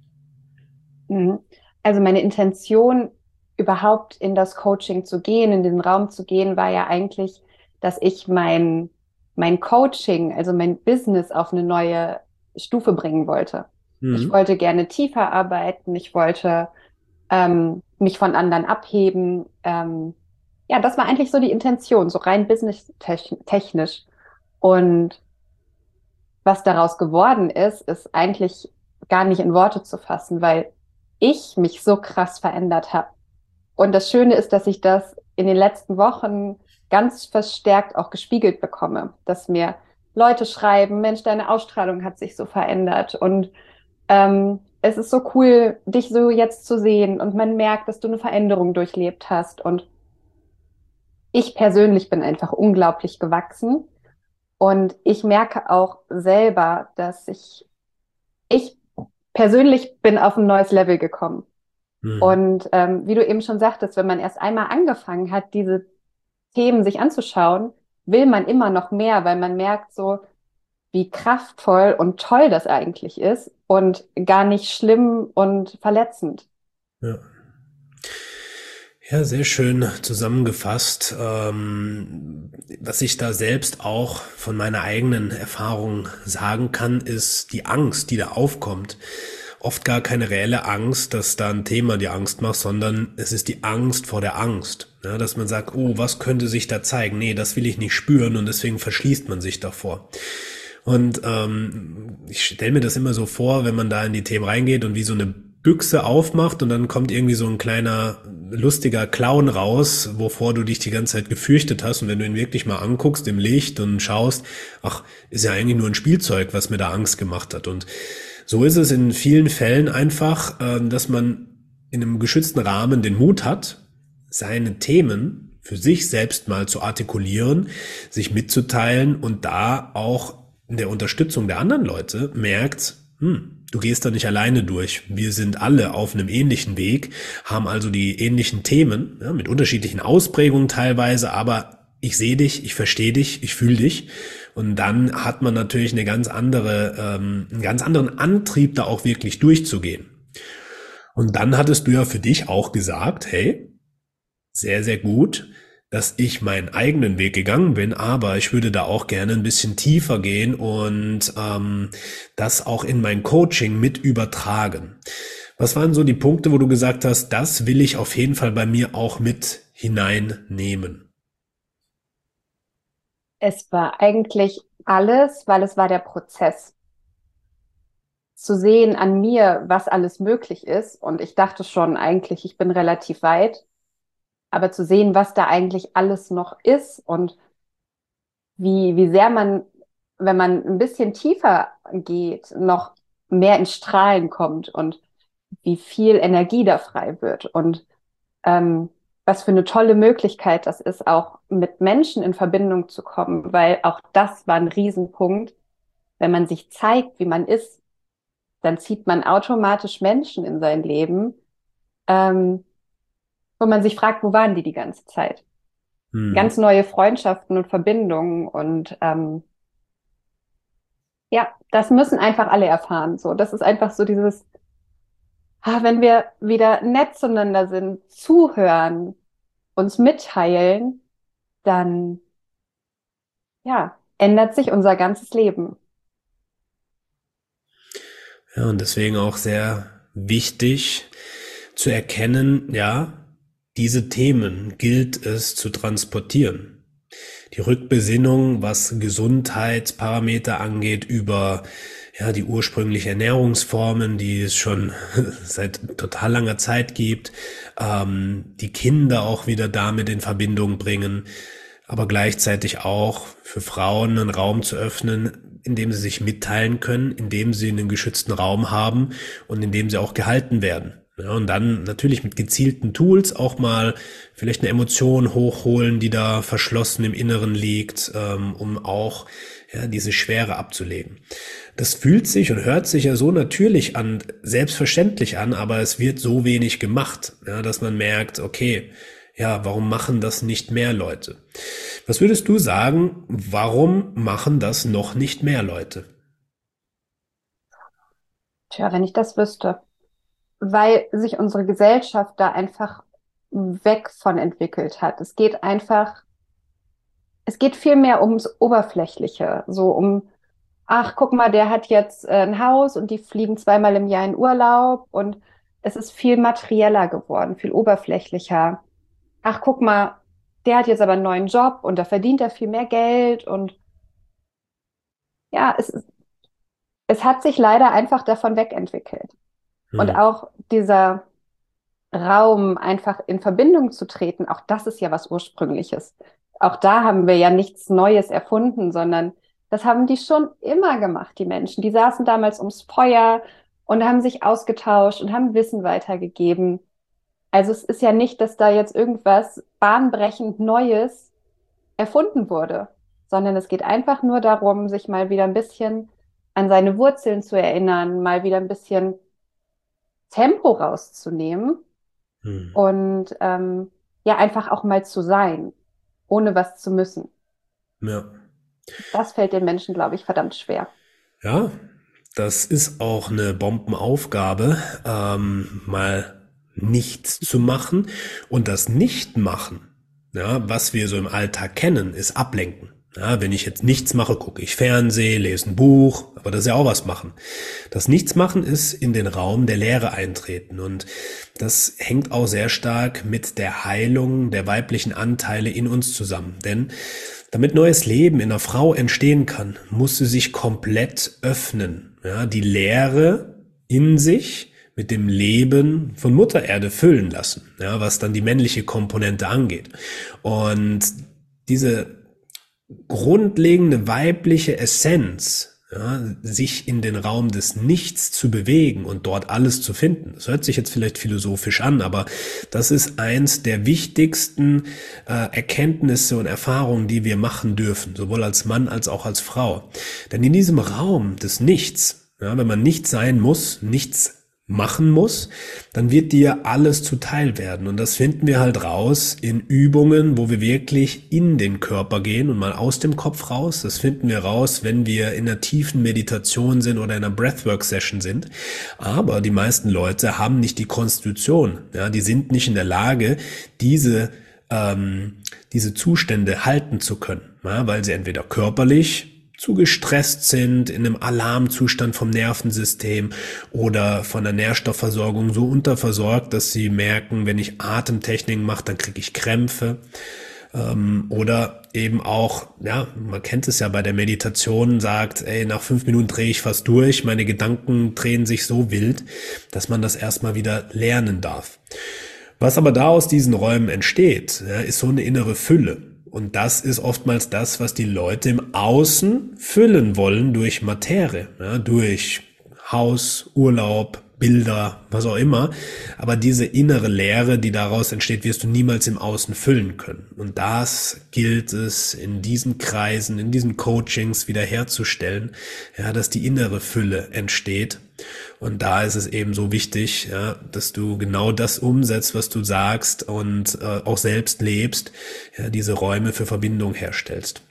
Also meine Intention, überhaupt in das Coaching zu gehen, in den Raum zu gehen, war ja eigentlich, dass ich mein, mein Coaching, also mein Business auf eine neue Stufe bringen wollte. Mhm. Ich wollte gerne tiefer arbeiten, ich wollte ähm, mich von anderen abheben. Ähm, ja, das war eigentlich so die Intention, so rein business-technisch. Und was daraus geworden ist, ist eigentlich gar nicht in Worte zu fassen, weil ich mich so krass verändert habe. Und das Schöne ist, dass ich das in den letzten Wochen ganz verstärkt auch gespiegelt bekomme, dass mir Leute schreiben, Mensch, deine Ausstrahlung hat sich so verändert und ähm, es ist so cool, dich so jetzt zu sehen und man merkt, dass du eine Veränderung durchlebt hast und ich persönlich bin einfach unglaublich gewachsen und ich merke auch selber, dass ich, ich persönlich bin auf ein neues Level gekommen. Mhm. Und ähm, wie du eben schon sagtest, wenn man erst einmal angefangen hat, diese Themen sich anzuschauen, will man immer noch mehr, weil man merkt so, wie kraftvoll und toll das eigentlich ist und gar nicht schlimm und verletzend. Ja. Ja, sehr schön zusammengefasst. Ähm, was ich da selbst auch von meiner eigenen Erfahrung sagen kann, ist die Angst, die da aufkommt. Oft gar keine reelle Angst, dass da ein Thema die Angst macht, sondern es ist die Angst vor der Angst. Ja, dass man sagt, oh, was könnte sich da zeigen? Nee, das will ich nicht spüren und deswegen verschließt man sich davor. Und ähm, ich stelle mir das immer so vor, wenn man da in die Themen reingeht und wie so eine Büchse aufmacht und dann kommt irgendwie so ein kleiner lustiger Clown raus, wovor du dich die ganze Zeit gefürchtet hast. Und wenn du ihn wirklich mal anguckst im Licht und schaust, ach, ist ja eigentlich nur ein Spielzeug, was mir da Angst gemacht hat. Und So ist es in vielen Fällen einfach, äh, dass man in einem geschützten Rahmen den Mut hat, seine Themen für sich selbst mal zu artikulieren, sich mitzuteilen und da auch in der Unterstützung der anderen Leute merkt, hm, du gehst da nicht alleine durch. Wir sind alle auf einem ähnlichen Weg, haben also die ähnlichen Themen, ja, mit unterschiedlichen Ausprägungen teilweise, aber ich sehe dich, ich verstehe dich, ich fühle dich. Und dann hat man natürlich eine ganz andere, ähm, einen ganz anderen Antrieb, da auch wirklich durchzugehen. Und dann hattest du ja für dich auch gesagt, hey, sehr, sehr gut, dass ich meinen eigenen Weg gegangen bin, aber ich würde da auch gerne ein bisschen tiefer gehen und ähm, das auch in mein Coaching mit übertragen. Was waren so die Punkte, wo du gesagt hast, das will ich auf jeden Fall bei mir auch mit hineinnehmen? Es war eigentlich alles, weil es war der Prozess. Zu sehen an mir, was alles möglich ist. Und ich dachte schon eigentlich, ich bin relativ weit. Aber zu sehen, was da eigentlich alles noch ist und wie, wie sehr man, wenn man ein bisschen tiefer geht, noch mehr ins Strahlen kommt und wie viel Energie da frei wird und ähm, was für eine tolle Möglichkeit das ist, auch mit Menschen in Verbindung zu kommen, weil auch das war ein Riesenpunkt. Wenn man sich zeigt, wie man ist, dann zieht man automatisch Menschen in sein Leben, ähm, wo man sich fragt, wo waren die die ganze Zeit? Hm. Ganz neue Freundschaften und Verbindungen und ähm, ja, das müssen einfach alle erfahren. So, das ist einfach so dieses, ah, wenn wir wieder nett zueinander sind, zuhören, uns mitteilen, dann ja, ändert sich unser ganzes Leben. Ja, und deswegen auch sehr wichtig zu erkennen, ja, diese Themen gilt es zu transportieren. Die Rückbesinnung, was Gesundheitsparameter angeht, über ja die ursprüngliche Ernährungsformen, die es schon seit total langer Zeit gibt, ähm, die Kinder auch wieder damit in Verbindung bringen, aber gleichzeitig auch für Frauen einen Raum zu öffnen, in dem sie sich mitteilen können, in dem sie einen geschützten Raum haben und in dem sie auch gehalten werden. Ja, und dann natürlich mit gezielten Tools auch mal vielleicht eine Emotion hochholen, die da verschlossen im Inneren liegt, ähm, um auch ja, diese Schwere abzulegen. Das fühlt sich und hört sich ja so natürlich an, selbstverständlich an, aber es wird so wenig gemacht, ja, dass man merkt, okay, ja, warum machen das nicht mehr Leute? Was würdest du sagen, warum machen das noch nicht mehr Leute? Tja, wenn ich das wüsste. Weil sich unsere Gesellschaft da einfach weg von entwickelt hat. Es geht einfach, es geht viel mehr ums Oberflächliche, so um, ach, guck mal, der hat jetzt äh, ein Haus und die fliegen zweimal im Jahr in Urlaub und es ist viel materieller geworden, viel oberflächlicher. Ach, guck mal, der hat jetzt aber einen neuen Job und da verdient er viel mehr Geld und ja, es, ist- es hat sich leider einfach davon wegentwickelt. Und Hm. auch dieser Raum, einfach in Verbindung zu treten, auch das ist ja was Ursprüngliches. Auch da haben wir ja nichts Neues erfunden, sondern das haben die schon immer gemacht, die Menschen. Die saßen damals ums Feuer und haben sich ausgetauscht und haben Wissen weitergegeben. Also es ist ja nicht, dass da jetzt irgendwas bahnbrechend Neues erfunden wurde, sondern es geht einfach nur darum, sich mal wieder ein bisschen an seine Wurzeln zu erinnern, mal wieder ein bisschen Tempo rauszunehmen Hm. und ähm, ja, einfach auch mal zu sein, ohne was zu müssen. Ja. Das fällt den Menschen, glaube ich, verdammt schwer. Ja, das ist auch eine Bombenaufgabe, ähm, mal nichts zu machen. Und das Nichtmachen, ja, was wir so im Alltag kennen, ist Ablenken. Ja, wenn ich jetzt nichts mache, gucke ich Fernsehen, lese ein Buch, aber das ist ja auch was machen. Das Nichtsmachen ist in den Raum der Leere eintreten und das hängt auch sehr stark mit der Heilung der weiblichen Anteile in uns zusammen. Denn damit neues Leben in einer Frau entstehen kann, muss sie sich komplett öffnen. Ja, die Leere in sich mit dem Leben von Mutter Erde füllen lassen, ja, was dann die männliche Komponente angeht. Und diese grundlegende weibliche Essenz, Ja, sich in den Raum des Nichts zu bewegen und dort alles zu finden. Das hört sich jetzt vielleicht philosophisch an, aber das ist eins der wichtigsten äh, Erkenntnisse und Erfahrungen, die wir machen dürfen, sowohl als Mann als auch als Frau. Denn in diesem Raum des Nichts, ja, wenn man nichts sein muss, nichts machen muss, dann wird dir alles zuteil werden. Und das finden wir halt raus in Übungen, wo wir wirklich in den Körper gehen und mal aus dem Kopf raus. Das finden wir raus, wenn wir in einer tiefen Meditation sind oder in einer Breathwork-Session sind. Aber die meisten Leute haben nicht die Konstitution. Ja, die sind nicht in der Lage, diese ähm, diese Zustände halten zu können, ja, weil sie entweder körperlich zu gestresst sind, in einem Alarmzustand vom Nervensystem oder von der Nährstoffversorgung so unterversorgt, dass sie merken, wenn ich Atemtechniken mache, dann kriege ich Krämpfe. Ähm, oder eben auch, ja, man kennt es ja bei der Meditation, sagt, ey, nach fünf Minuten drehe ich fast durch, meine Gedanken drehen sich so wild, dass man das erstmal wieder lernen darf. Was aber da aus diesen Räumen entsteht, ja, ist so eine innere Fülle. Und das ist oftmals das, was die Leute im Außen füllen wollen durch Materie, ja, durch Haus, Urlaub, Bilder, was auch immer. Aber diese innere Leere, die daraus entsteht, wirst du niemals im Außen füllen können. Und das gilt es in diesen Kreisen, in diesen Coachings wiederherzustellen, ja, dass die innere Fülle entsteht. Und da ist es eben so wichtig, ja, dass du genau das umsetzt, was du sagst und äh, auch selbst lebst, ja, diese Räume für Verbindung herstellst.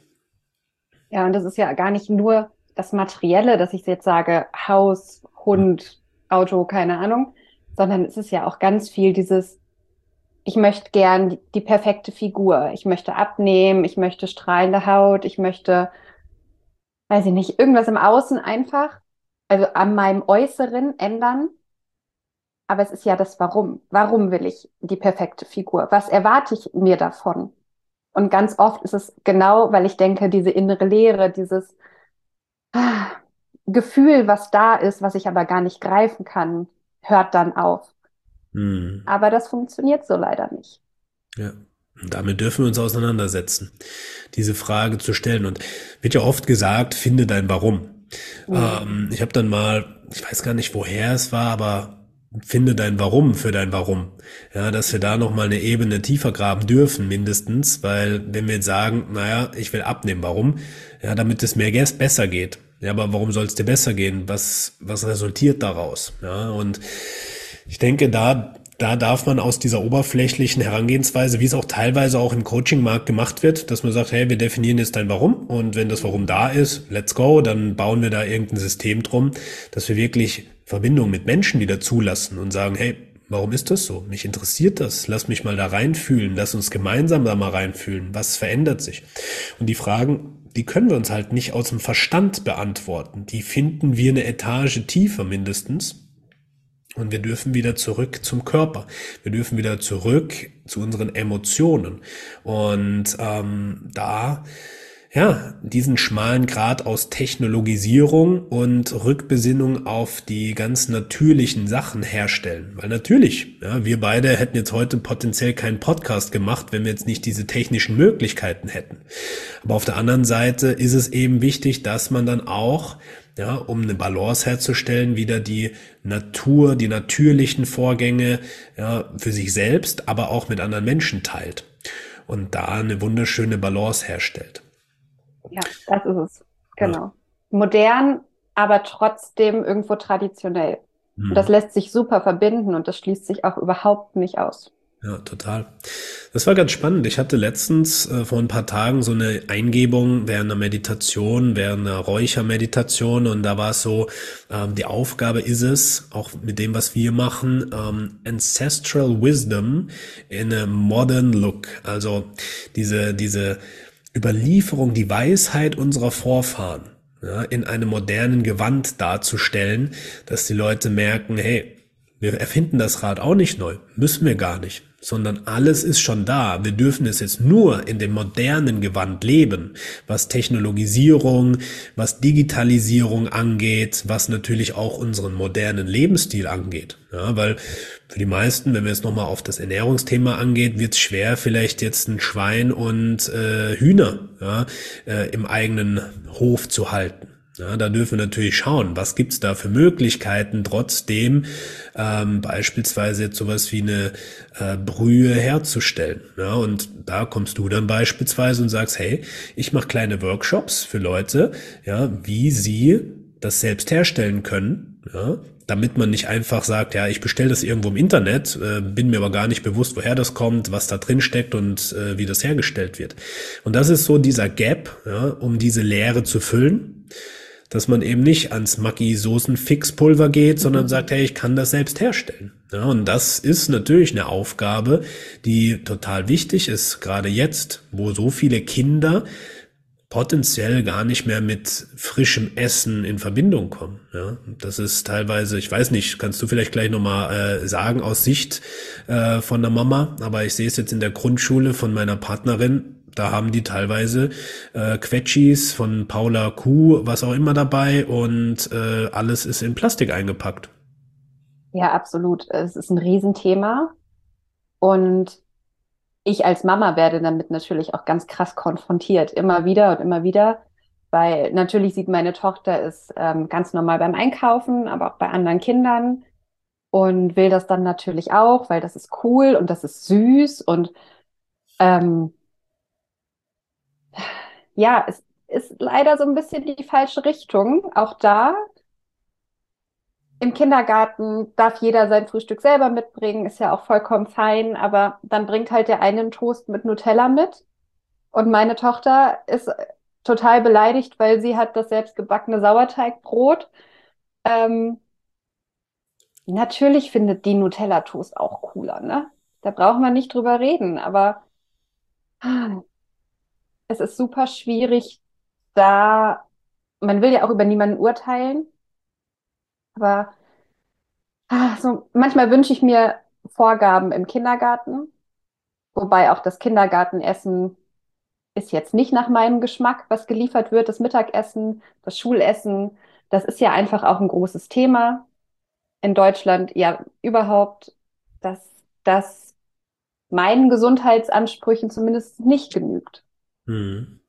Ja, und das ist ja gar nicht nur das Materielle, dass ich jetzt sage, Haus, Hund, Auto, keine Ahnung, sondern es ist ja auch ganz viel dieses, ich möchte gern die, die perfekte Figur, ich möchte abnehmen, ich möchte strahlende Haut, ich möchte, weiß ich nicht, irgendwas im Außen einfach, also an meinem Äußeren ändern. Aber es ist ja das Warum. Warum will ich die perfekte Figur? Was erwarte ich mir davon? Und ganz oft ist es genau, weil ich denke, diese innere Leere, dieses ah, Gefühl, was da ist, was ich aber gar nicht greifen kann, hört dann auf. Hm. Aber das funktioniert so leider nicht. Ja. Und damit dürfen wir uns auseinandersetzen, diese Frage zu stellen. Und wird ja oft gesagt, finde dein Warum. Mhm. Ähm, ich habe dann mal, ich weiß gar nicht, woher es war, aber finde dein Warum für dein Warum. Ja, dass wir da nochmal eine Ebene tiefer graben dürfen, mindestens, weil wenn wir jetzt sagen, naja, ich will abnehmen, warum? Ja, damit es mir besser geht. Ja, aber warum soll es dir besser gehen? Was, was resultiert daraus? Ja, und ich denke, da, da darf man aus dieser oberflächlichen Herangehensweise, wie es auch teilweise auch im Coaching-Markt gemacht wird, dass man sagt, hey, wir definieren jetzt dein Warum und wenn das Warum da ist, let's go, dann bauen wir da irgendein System drum, dass wir wirklich Verbindung mit Menschen wieder zulassen und sagen, hey, warum ist das so? Mich interessiert das. Lass mich mal da reinfühlen. Lass uns gemeinsam da mal reinfühlen. Was verändert sich? Und die Fragen, die können wir uns halt nicht aus dem Verstand beantworten. Die finden wir eine Etage tiefer mindestens. Und wir dürfen wieder zurück zum Körper. Wir dürfen wieder zurück zu unseren Emotionen. Und ähm, da ja, diesen schmalen Grat aus Technologisierung und Rückbesinnung auf die ganz natürlichen Sachen herstellen. Weil natürlich, ja, wir beide hätten jetzt heute potenziell keinen Podcast gemacht, wenn wir jetzt nicht diese technischen Möglichkeiten hätten. Aber auf der anderen Seite ist es eben wichtig, dass man dann auch, ja, um eine Balance herzustellen, wieder die Natur, die natürlichen Vorgänge, ja, für sich selbst, aber auch mit anderen Menschen teilt. Und da eine wunderschöne Balance herstellt. Ja, das ist es. Genau. Ja. Modern, aber trotzdem irgendwo traditionell. Mhm. Und das lässt sich super verbinden und das schließt sich auch überhaupt nicht aus. Ja, total. Das war ganz spannend. Ich hatte letztens äh, vor ein paar Tagen so eine Eingebung während einer Meditation, während einer Räuchermeditation und da war es so, ähm, die Aufgabe ist es, auch mit dem, was wir machen, ähm, Ancestral Wisdom in a modern look. Also diese, diese Überlieferung, die Weisheit unserer Vorfahren, ja, in einem modernen Gewand darzustellen, dass die Leute merken, hey, wir erfinden das Rad auch nicht neu, müssen wir gar nicht, sondern alles ist schon da. Wir dürfen es jetzt nur in dem modernen Gewand leben, was Technologisierung, was Digitalisierung angeht, was natürlich auch unseren modernen Lebensstil angeht. Ja, weil für die meisten, wenn wir jetzt nochmal auf das Ernährungsthema angeht, wird es schwer, vielleicht jetzt ein Schwein und äh, Hühner ja, äh, im eigenen Hof zu halten. Ja, da dürfen wir natürlich schauen, was gibt's da für Möglichkeiten, trotzdem ähm, beispielsweise jetzt sowas wie eine äh, Brühe herzustellen. Ja, und da kommst du dann beispielsweise und sagst, hey, ich mache kleine Workshops für Leute, ja, wie sie das selbst herstellen können, ja, damit man nicht einfach sagt, ja, ich bestelle das irgendwo im Internet, äh, bin mir aber gar nicht bewusst, woher das kommt, was da drin steckt und äh, wie das hergestellt wird. Und das ist so dieser Gap, ja, um diese Leere zu füllen, dass man eben nicht ans Maggi-Soßen-Fixpulver geht, sondern sagt, hey, ich kann das selbst herstellen. Ja, und das ist natürlich eine Aufgabe, die total wichtig ist, gerade jetzt, wo so viele Kinder potenziell gar nicht mehr mit frischem Essen in Verbindung kommen. Ja, das ist teilweise, ich weiß nicht, kannst du vielleicht gleich nochmal äh, sagen aus Sicht äh, von der Mama, aber ich sehe es jetzt in der Grundschule von meiner Partnerin, da haben die teilweise äh, Quetschis von Paula Kuh, was auch immer dabei und äh, alles ist in Plastik eingepackt. Ja, absolut. Es ist ein Riesenthema. Und ich als Mama werde damit natürlich auch ganz krass konfrontiert, immer wieder und immer wieder, weil natürlich sieht meine Tochter es ähm, ganz normal beim Einkaufen, aber auch bei anderen Kindern und will das dann natürlich auch, weil das ist cool und das ist süß und ähm, ja, es ist leider so ein bisschen die falsche Richtung. Auch da im Kindergarten darf jeder sein Frühstück selber mitbringen, ist ja auch vollkommen fein, aber dann bringt halt der eine einen Toast mit Nutella mit. Und meine Tochter ist total beleidigt, weil sie hat das selbstgebackene Sauerteigbrot. Ähm, natürlich findet die Nutella-Toast auch cooler, ne? Da brauchen wir nicht drüber reden, aber ah, es ist super schwierig, da, man will ja auch über niemanden urteilen, aber ah, so, manchmal wünsche ich mir Vorgaben im Kindergarten, wobei auch das Kindergartenessen ist jetzt nicht nach meinem Geschmack, was geliefert wird. Das Mittagessen, das Schulessen, das ist ja einfach auch ein großes Thema in Deutschland. Ja, überhaupt, dass das meinen Gesundheitsansprüchen zumindest nicht genügt. Hm.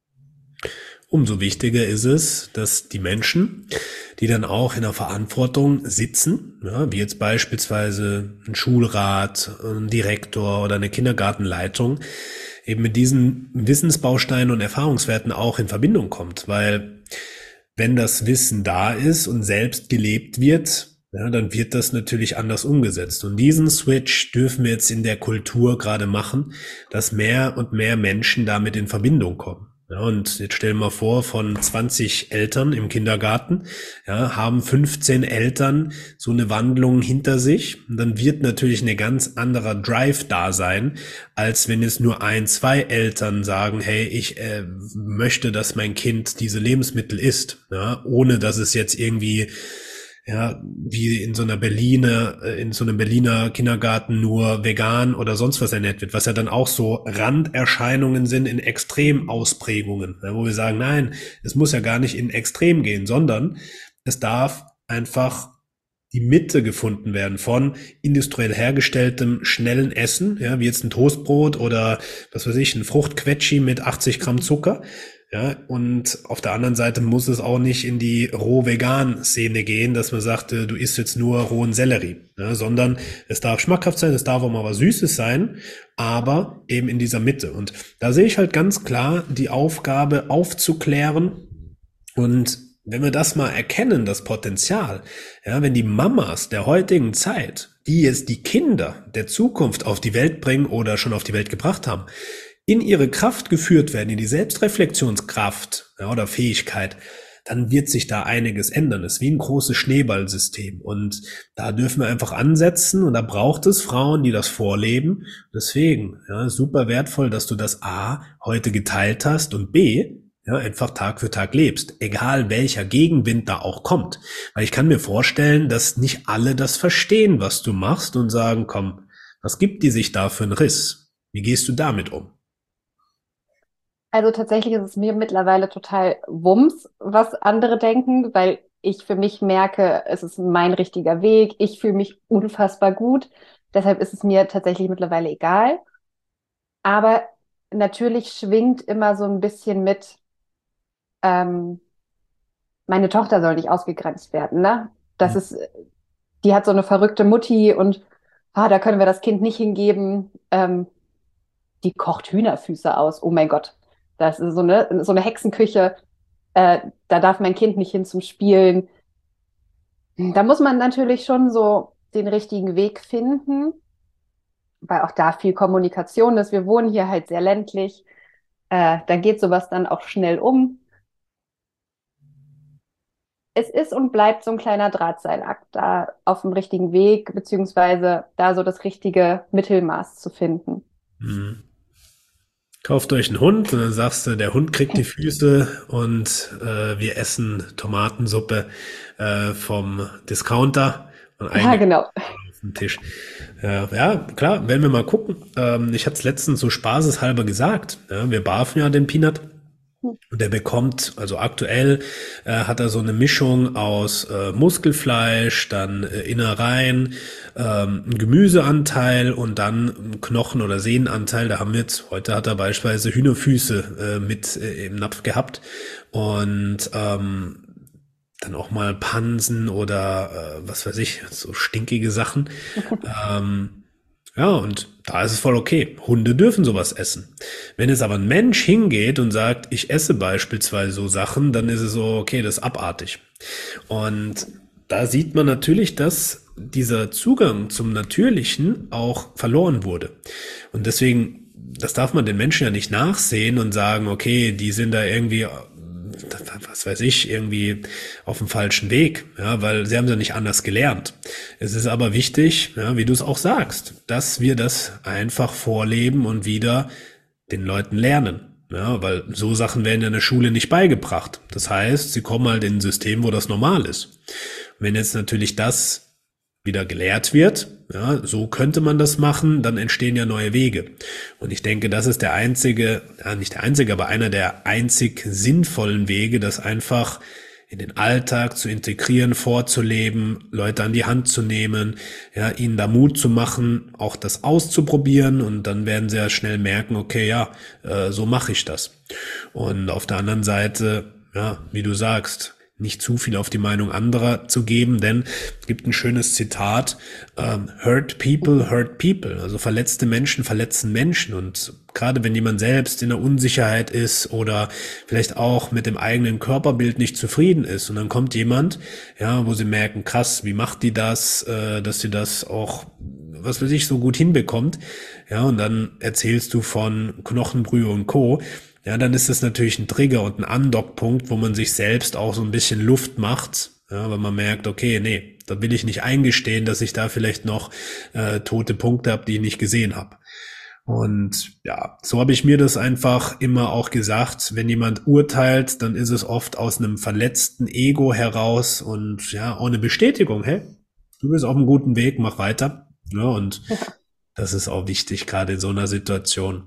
Umso wichtiger ist es, dass die Menschen, die dann auch in der Verantwortung sitzen, ja, wie jetzt beispielsweise ein Schulrat, ein Direktor oder eine Kindergartenleitung, eben mit diesen Wissensbausteinen und Erfahrungswerten auch in Verbindung kommt. Weil wenn das Wissen da ist und selbst gelebt wird, ja, dann wird das natürlich anders umgesetzt. Und diesen Switch dürfen wir jetzt in der Kultur gerade machen, dass mehr und mehr Menschen damit in Verbindung kommen. Ja, und jetzt stellen wir vor, von zwanzig Eltern im Kindergarten, ja, haben fünfzehn Eltern so eine Wandlung hinter sich. Und dann wird natürlich ein ganz anderer Drive da sein, als wenn es nur ein, zwei Eltern sagen, hey, ich äh, möchte, dass mein Kind diese Lebensmittel isst, ja, ohne dass es jetzt irgendwie ja, wie in so einer Berliner, äh, in so einem Berliner Kindergarten nur vegan oder sonst was ernährt wird, was ja dann auch so Randerscheinungen sind in Extremausprägungen, ja, wo wir sagen, nein, es muss ja gar nicht in Extrem gehen, sondern es darf einfach die Mitte gefunden werden von industriell hergestelltem schnellen Essen, ja, wie jetzt ein Toastbrot oder was weiß ich, ein Fruchtquetschi mit achtzig Gramm Zucker. Ja, und auf der anderen Seite muss es auch nicht in die roh-vegan-Szene gehen, dass man sagt, äh, du isst jetzt nur rohen Sellerie, ja, sondern es darf schmackhaft sein, es darf auch mal was Süßes sein, aber eben in dieser Mitte. Und da sehe ich halt ganz klar die Aufgabe aufzuklären und wenn wir das mal erkennen, das Potenzial, ja, wenn die Mamas der heutigen Zeit, die jetzt die Kinder der Zukunft auf die Welt bringen oder schon auf die Welt gebracht haben, in ihre Kraft geführt werden, in die Selbstreflexionskraft, ja, oder Fähigkeit, dann wird sich da einiges ändern. Es ist wie ein großes Schneeballsystem. Und da dürfen wir einfach ansetzen und da braucht es Frauen, die das vorleben. Deswegen, ja, super wertvoll, dass du das A heute geteilt hast und B, ja, einfach Tag für Tag lebst, egal welcher Gegenwind da auch kommt. Weil ich kann mir vorstellen, dass nicht alle das verstehen, was du machst und sagen, komm, was gibt die sich da für einen Riss? Wie gehst du damit um? Also tatsächlich ist es mir mittlerweile total Wumms, was andere denken, weil ich für mich merke, es ist mein richtiger Weg. Ich fühle mich unfassbar gut. Deshalb ist es mir tatsächlich mittlerweile egal. Aber natürlich schwingt immer so ein bisschen mit, ähm, meine Tochter soll nicht ausgegrenzt werden, ne? Das Hm. ist, die hat so eine verrückte Mutti und ah, da können wir das Kind nicht hingeben. Ähm, die kocht Hühnerfüße aus. Oh mein Gott. Das ist so eine, so eine Hexenküche. Äh, da darf mein Kind nicht hin zum Spielen. Da muss man natürlich schon so den richtigen Weg finden, weil auch da viel Kommunikation ist. Wir wohnen hier halt sehr ländlich. Äh, da geht sowas dann auch schnell um. Es ist und bleibt so ein kleiner Drahtseilakt, da auf dem richtigen Weg, beziehungsweise da so das richtige Mittelmaß zu finden. Hm. Kauft euch einen Hund und dann sagst du, der Hund kriegt die Füße und äh, wir essen Tomatensuppe äh, vom Discounter und Ja, eigentlich genau. auf dem Tisch. Ja, ja, klar, werden wir mal gucken. Ähm, ich hatte es letztens so spaßeshalber gesagt. Ja, wir barfen ja den Peanut. Und der bekommt, also aktuell äh, hat er so eine Mischung aus äh, Muskelfleisch, dann äh, Innereien, ähm, ein Gemüseanteil und dann einen Knochen- oder Sehnenanteil. Da haben wir jetzt, heute hat er beispielsweise Hühnerfüße äh, mit äh, im Napf gehabt und ähm, dann auch mal Pansen oder äh, was weiß ich, so stinkige Sachen. Ähm, ja, und da ist es voll okay. Hunde dürfen sowas essen. Wenn jetzt aber ein Mensch hingeht und sagt, ich esse beispielsweise so Sachen, dann ist es so, okay, das ist abartig. Und da sieht man natürlich, dass dieser Zugang zum Natürlichen auch verloren wurde. Und deswegen, das darf man den Menschen ja nicht nachsehen und sagen, okay, die sind da irgendwie, was weiß ich, irgendwie auf dem falschen Weg, ja, weil sie haben es ja nicht anders gelernt. Es ist aber wichtig, ja, wie du es auch sagst, dass wir das einfach vorleben und wieder den Leuten lernen. Ja, weil so Sachen werden ja in der Schule nicht beigebracht. Das heißt, sie kommen halt in ein System, wo das normal ist. Wenn jetzt natürlich das wieder gelehrt wird, ja, so könnte man das machen, dann entstehen ja neue Wege. Und ich denke, das ist der einzige, ja, nicht der einzige, aber einer der einzig sinnvollen Wege, das einfach in den Alltag zu integrieren, vorzuleben, Leute an die Hand zu nehmen, ja, ihnen da Mut zu machen, auch das auszuprobieren und dann werden sie ja schnell merken, okay, ja, äh, so mache ich das. Und auf der anderen Seite, ja, wie du sagst, nicht zu viel auf die Meinung anderer zu geben, denn es gibt ein schönes Zitat, ähm, hurt people, hurt people. Also verletzte Menschen verletzen Menschen. Und gerade wenn jemand selbst in der Unsicherheit ist oder vielleicht auch mit dem eigenen Körperbild nicht zufrieden ist und dann kommt jemand, ja, wo sie merken, krass, wie macht die das, äh, dass sie das auch, was weiß ich, so gut hinbekommt. Ja, und dann erzählst du von Knochenbrühe und Co., ja, dann ist das natürlich ein Trigger und ein Andockpunkt, wo man sich selbst auch so ein bisschen Luft macht, ja, weil man merkt, okay, nee, da will ich nicht eingestehen, dass ich da vielleicht noch äh, tote Punkte habe, die ich nicht gesehen habe. Und ja, so habe ich mir das einfach immer auch gesagt, wenn jemand urteilt, dann ist es oft aus einem verletzten Ego heraus und ja, ohne Bestätigung, hey, du bist auf einem guten Weg, mach weiter. Ja, und Ja. das ist auch wichtig, gerade in so einer Situation.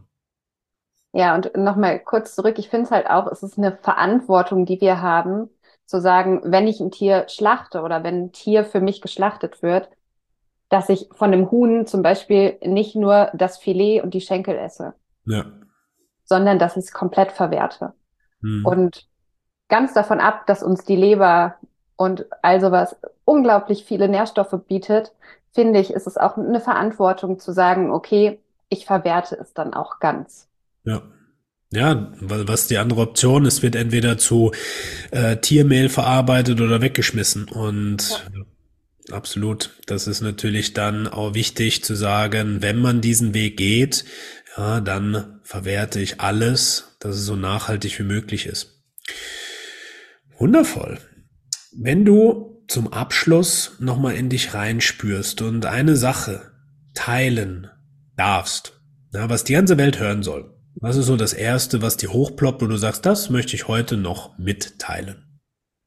Ja, und nochmal kurz zurück. Ich finde es halt auch, es ist eine Verantwortung, die wir haben, zu sagen, wenn ich ein Tier schlachte oder wenn ein Tier für mich geschlachtet wird, dass ich von dem Huhn zum Beispiel nicht nur das Filet und die Schenkel esse, Ja. sondern dass ich es komplett verwerte. Hm. Und ganz davon ab, dass uns die Leber und all sowas unglaublich viele Nährstoffe bietet, finde ich, ist es auch eine Verantwortung zu sagen, okay, ich verwerte es dann auch ganz. Ja. Ja, wa- was die andere Option ist, wird entweder zu äh, Tiermehl verarbeitet oder weggeschmissen. Ja. Und ja, absolut, das ist natürlich dann auch wichtig zu sagen, wenn man diesen Weg geht, ja, dann verwerte ich alles, dass es so nachhaltig wie möglich ist. Wundervoll. Wenn du zum Abschluss nochmal in dich reinspürst und eine Sache teilen darfst, ja, was die ganze Welt hören soll, was ist so das Erste, was dir hochploppt, wo du sagst, das möchte ich heute noch mitteilen?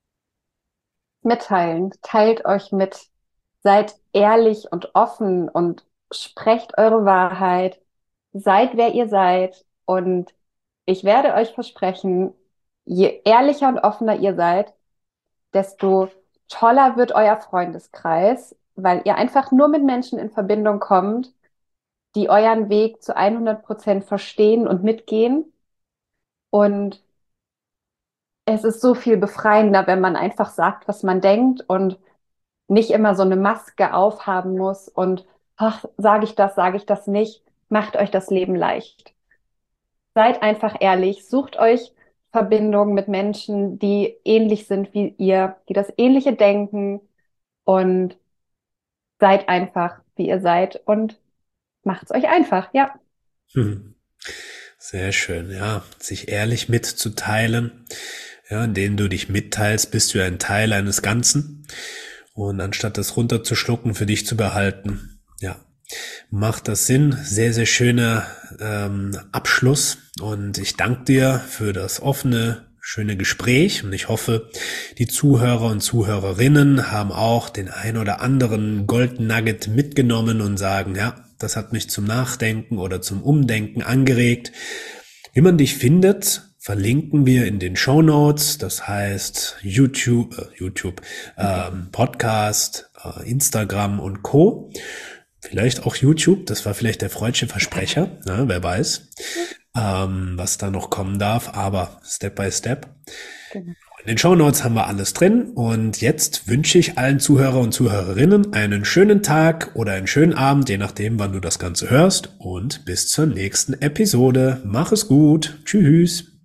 Mitteilen, teilt euch mit, seid ehrlich und offen und sprecht eure Wahrheit, seid wer ihr seid und ich werde euch versprechen, je ehrlicher und offener ihr seid, desto toller wird euer Freundeskreis, weil ihr einfach nur mit Menschen in Verbindung kommt, die euren Weg zu hundert Prozent verstehen und mitgehen. Und es ist so viel befreiender, wenn man einfach sagt, was man denkt und nicht immer so eine Maske aufhaben muss und, ach, sage ich das, sage ich das nicht. Macht euch das Leben leicht. Seid einfach ehrlich, sucht euch Verbindungen mit Menschen, die ähnlich sind wie ihr, die das Ähnliche denken und seid einfach, wie ihr seid und macht's euch einfach, ja. Hm. Sehr schön, ja, sich ehrlich mitzuteilen. Ja, indem du dich mitteilst, bist du ein Teil eines Ganzen. Und anstatt das runterzuschlucken, für dich zu behalten, ja, macht das Sinn. Sehr, sehr schöner ähm, Abschluss. Und ich danke dir für das offene, schöne Gespräch. Und ich hoffe, die Zuhörer und Zuhörerinnen haben auch den ein oder anderen Gold Nugget mitgenommen und sagen, ja, das hat mich zum Nachdenken oder zum Umdenken angeregt. Wie man dich findet, verlinken wir in den Shownotes. Das heißt YouTube, äh, YouTube, ähm, Podcast, äh, Instagram und Co. Vielleicht auch YouTube. Das war vielleicht der freudsche Versprecher. Ja, wer weiß, ähm, was da noch kommen darf. Aber Step by Step. Genau. In den Shownotes haben wir alles drin und jetzt wünsche ich allen Zuhörer und Zuhörerinnen einen schönen Tag oder einen schönen Abend, je nachdem, wann du das Ganze hörst und bis zur nächsten Episode. Mach es gut. Tschüss.